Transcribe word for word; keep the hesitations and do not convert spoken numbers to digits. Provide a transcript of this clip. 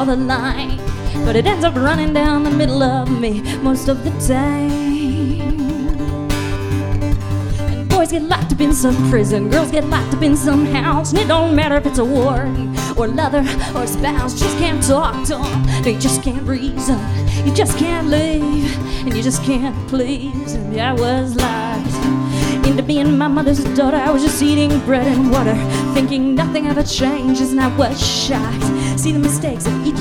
the line, but it ends up running down the middle of me most of the time. And boys get locked up in some prison, girls get locked up in some house, and it don't matter if it's a warden or lover or spouse. Just can't talk to them, no, you just can't reason, you just can't leave, and you just can't please. And I was locked into being my mother's daughter. I was just eating bread and water, thinking nothing ever changes, and I was shocked. See the mistakes of each